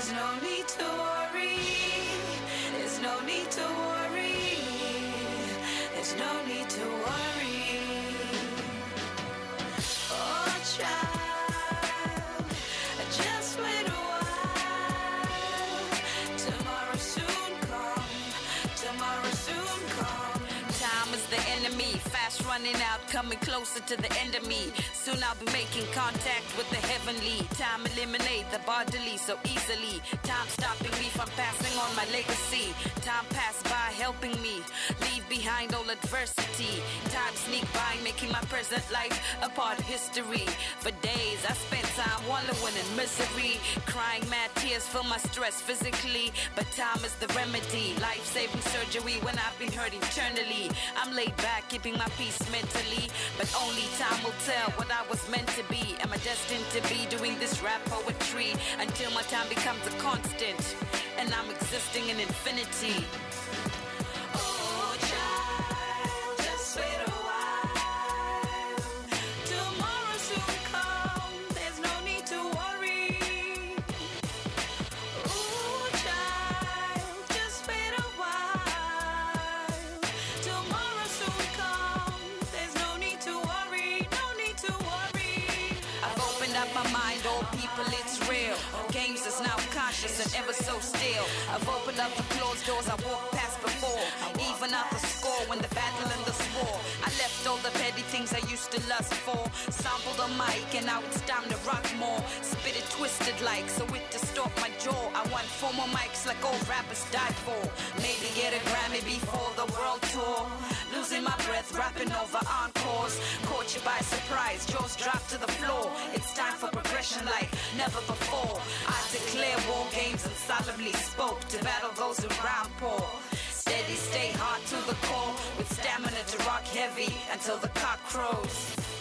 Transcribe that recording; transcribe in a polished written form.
There's no need to worry. There's no need to worry. There's no need to worry. Oh, child, just wait a while. Tomorrow soon come. Tomorrow soon come. Time is the enemy, fast running out, coming closer to the end of me. Soon I'll be making contact with the heavenly. Time eliminate the bodily so easily. Time stopping me from passing on my legacy. Time pass by helping me leave behind all adversity. Time sneak by making my present life a part of history. For days I spent time wallowing in misery, crying mad tears fill my stress physically. But time is the remedy, life-saving surgery when I've been hurt eternally. I'm laid back, keeping my peace mentally, but only time will tell what I was meant to be. Am I destined to be doing this rap poetry until my time becomes a constant and I'm existing in infinity? Oh, child, just wait a while. Tomorrow soon come. There's no need to worry. Oh, child, just wait a while. Tomorrow soon come. There's no need to worry. No need to worry. I've opened up my mind, all people, it's real. Games is now conscious and ever so still. I've opened up the closed doors I walked past before. Even out the score when the battle and the swore. I left all the petty things I used to lust for. Sampled the mic and now it's time to rock more. Spit it twisted like so it distort my jaw. I want 4 more mics like old rappers died for. Maybe get a Grammy before the world tour. Losing my breath, rapping over encores. Caught you by surprise, jaws dropped to the floor. It's time for progression like never before. I declare war games and solemnly spoke to battle those who round poor. Steady, stay hard to the core, with stamina to rock heavy until the cock crows.